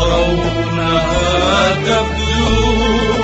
ترونها تبدو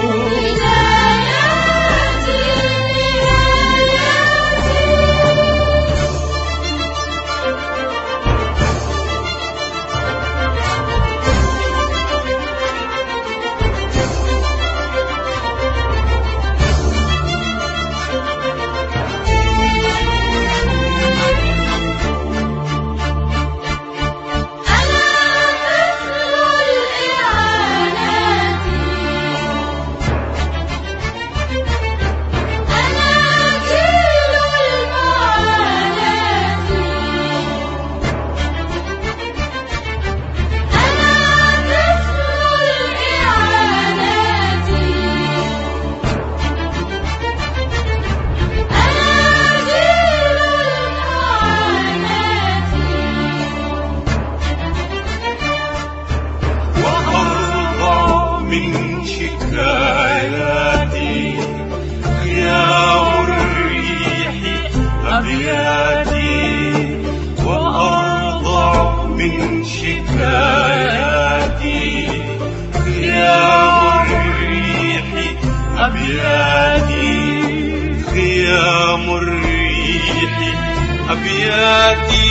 من شكاياتي غياب الريح أبياتي وأرضع من شكاياتي غياب الريح أبياتي غياب الريح أبياتي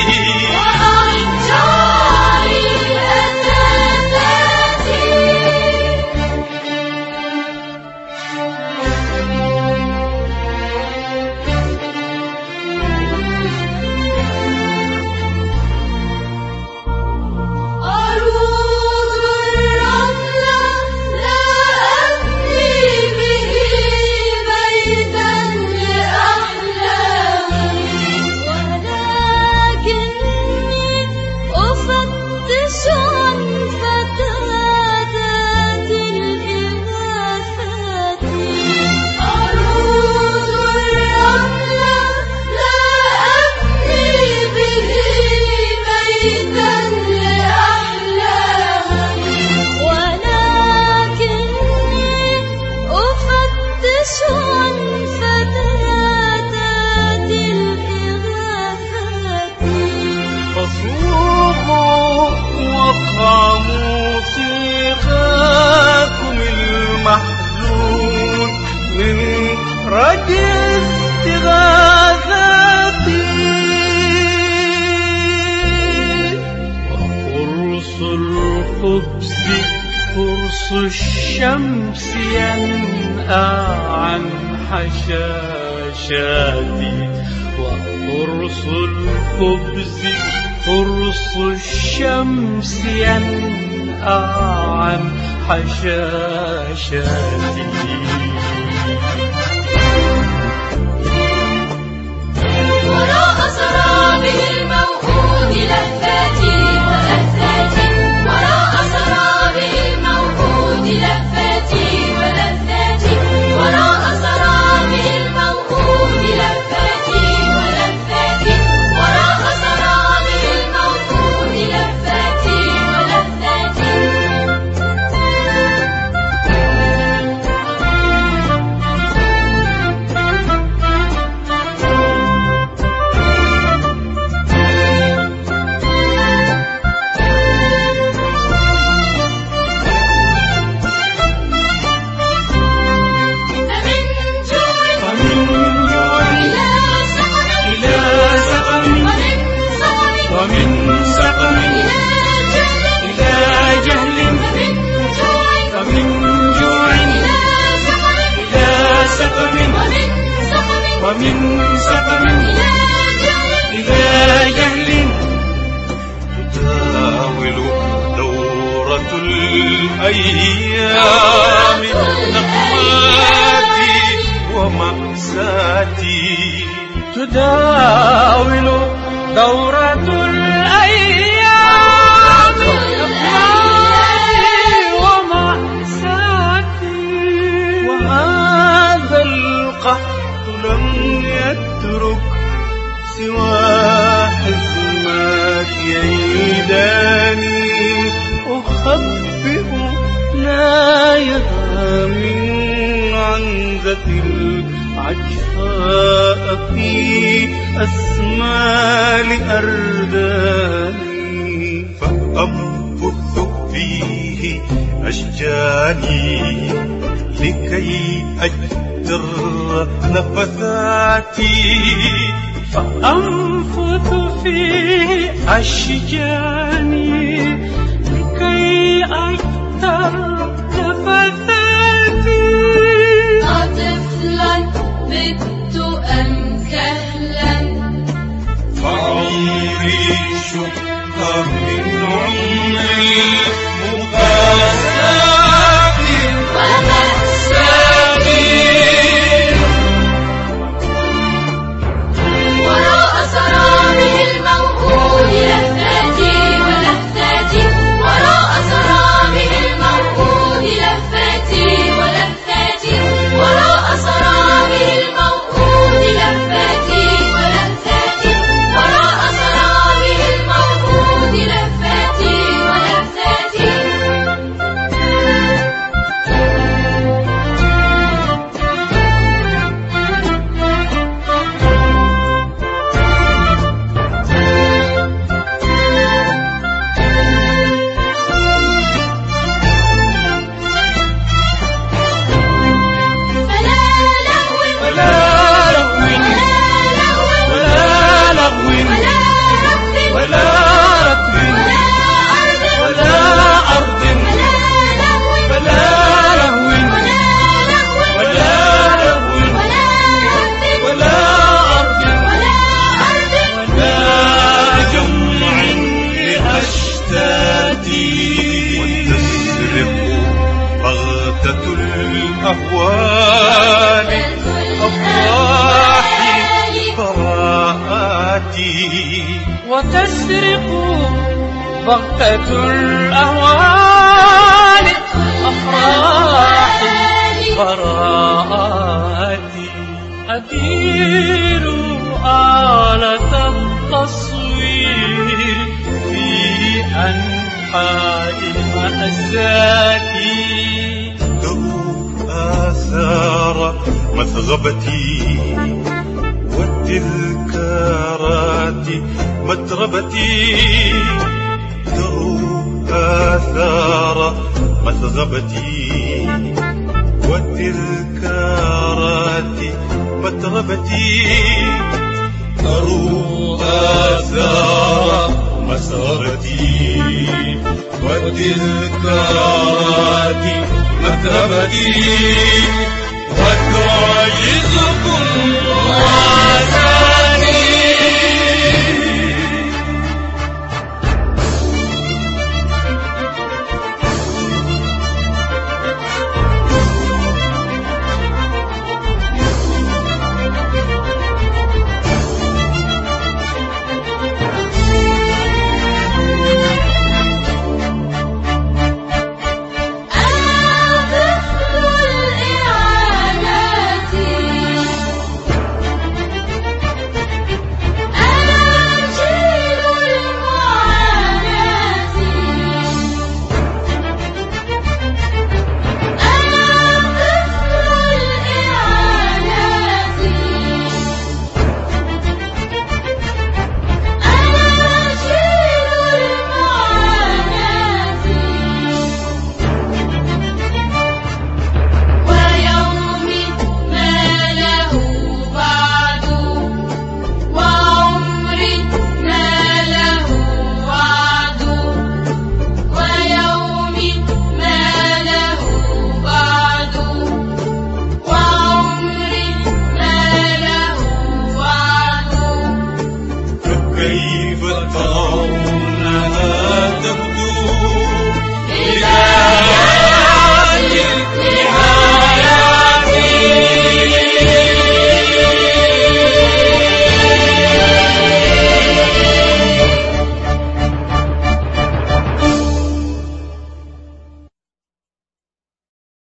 فصوغوا وافهموا صيغاكم المحزون من رجل استغاثاتي وقرص الخبز قرص الشمس ينأى عن حشاشاتي وقرص الخبز قرص الشمس ينأى عن حشاشاتي وراء سرابه الموعود لفاتي ولذاتي وراء سرابه الموعود لفاتي ولذاتي وراء سرابه الموعود لفاتي ولذاتي وراء سرابه الموعود لفاتي ولذاتي ومن سقم إلى جهل تداول دورة الأيام نقماتي ومأساتي تداول دورة الأيام نقماتي ومأساتي وهذا القحط لم يترك سوى حزمات يداني أخبئ نايها من عنزة العجفاء في أسمال أرداني فأنفث فيه أشجاني لكي أجدر نفثاتي، فأنفث فيه أشجاني لكي أجدر نفثاتي. أطفلا بت أم كهلا، فعمري شق من عمري مقاساتي ومأساتي. وراء سرابه الموعود لهفاتي ولهفاتي، وراء سرابه الموعود لهفاتي ولهفاتي، وراء سرابه الموعود لهفاتي ولهفاتي، وراء سرابه الموعود لهفاتي ولهفاتي. الأهوال أفراحي براءاتي، وتسرق بغتة الأهوال أفراحي براءاتي. أدير آلة التصوير في أنحاء مأساتي، آثار مثغبتي والتذكارات متربتي، تروح آثار مثغبتي والتذكارات متربتي، تروح آثار مثغبتي والتذكارات متربتي، وتعجزكم